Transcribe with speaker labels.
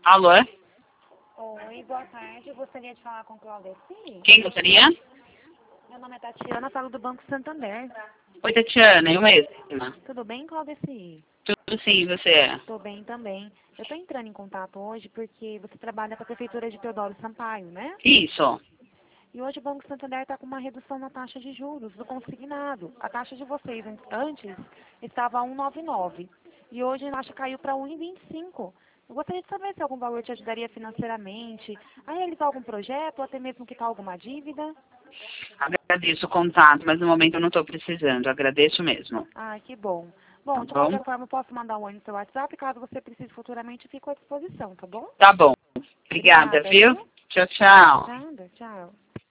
Speaker 1: Alô?
Speaker 2: Oi, boa tarde. Eu gostaria de falar com o Claudeci.
Speaker 1: Quem gostaria?
Speaker 2: Meu nome é Tatiana, falo do Banco Santander.
Speaker 1: Oi, Tatiana, eu mesma.
Speaker 2: Tudo bem, Claudeci?
Speaker 1: Tudo sim, você?
Speaker 2: Estou bem também. Eu estou entrando em contato hoje porque você trabalha com a Prefeitura de Teodoro Sampaio, né?
Speaker 1: Isso.
Speaker 2: E hoje o Banco Santander está com uma redução na taxa de juros do consignado. A taxa de vocês antes estava a 1,99 e hoje a taxa caiu para 1,25. Eu gostaria de saber se algum valor te ajudaria financeiramente a realizar algum projeto ou até mesmo quitar alguma dívida.
Speaker 1: Agradeço o contato, mas no momento eu não estou precisando. Agradeço mesmo.
Speaker 2: Ah, que bom.
Speaker 1: Tá
Speaker 2: Bom, de
Speaker 1: bom?
Speaker 2: qualquer forma, eu posso mandar um oi no seu WhatsApp, caso você precise futuramente, fico à disposição, tá bom?
Speaker 1: Tá bom. Obrigada,
Speaker 2: Obrigada,
Speaker 1: viu?
Speaker 2: viu?
Speaker 1: Tchau, tchau.
Speaker 2: Nada, tchau.